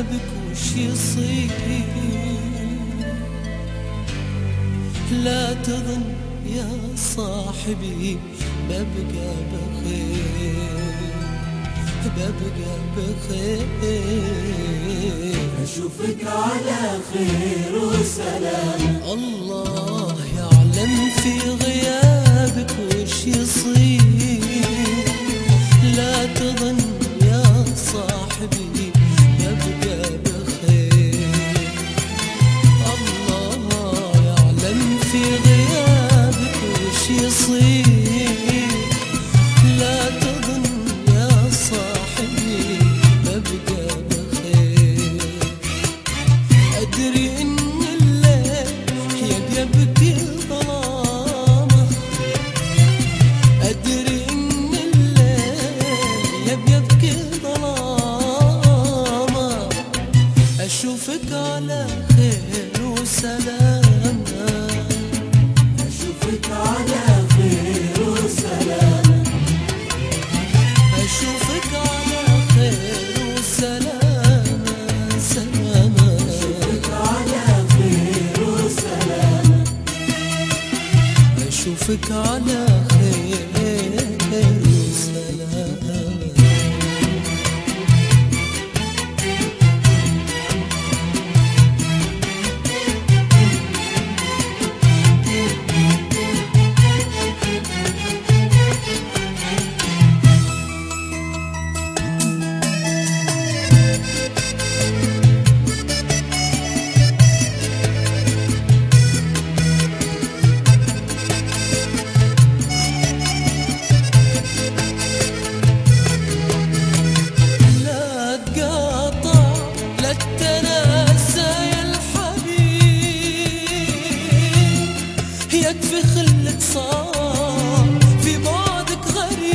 غيابك وش يصير. لا تظن يا صاحبي ببقى بخير، ببقى بخير. أشوفك على خير وسلام. الله يعلم في غيابك وش يصير. لا تظن يا صاحبي ببقى بخير. الله يعلم في غيابك وش يصير. لا تظن يا صاحبي ببقى بخير. أدري إن الليل يبكي ظلامه، أدري إن الليل يبكي ظلامه. أشوفك على خير وسلامة، أشوفك على خير وسلام. أشوفك على خير وسلامة، سلامة. أشوفك على خير وسلام. أشوفك على خير وسلامة. يكفي خلك صار في بعدك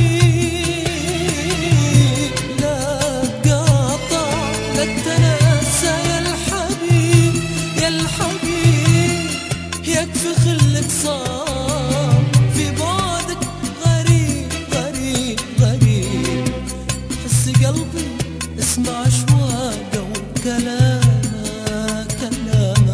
غريب. لا تقاطع لا تنسى يا الحبيب، يا الحبيب. يكفي خلك صار في بعدك غريب، غريب، غريب. حس قلبي اسمع اشواقه وكلامه، كلامه.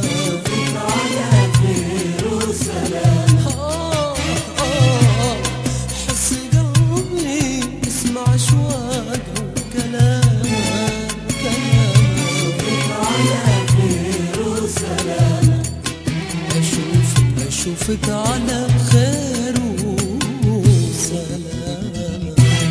حس قلبي اسمع اشواقه وكلامه، كلامه. على خير وسلام. أشوفك على خير وسلامة.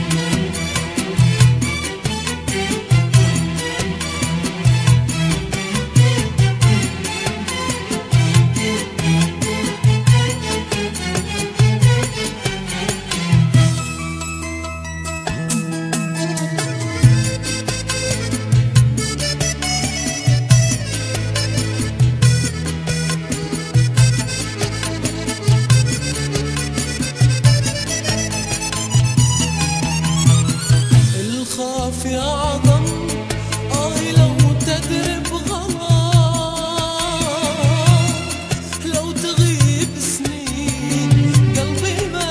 الخاف أعظم لو تدري بغلط. لو تغيب سنين قلبي ما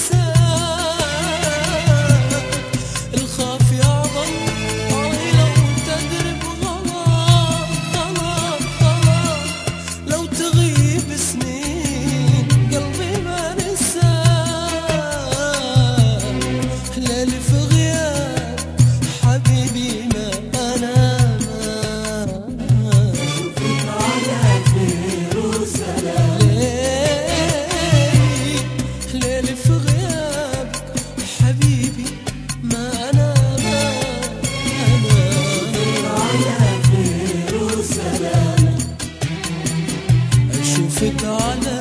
نساك. الخاف أعظم لو تدري بغلط، غلط، غلط. لو تغيب سنين قلبي ما نساك. ليلي في غياب حبيبي ما أنام. أشوفك على خير وسلام. ليلي في غيابك حبيبي ما أنام، أشوفك على خير وسلام. أشوفك على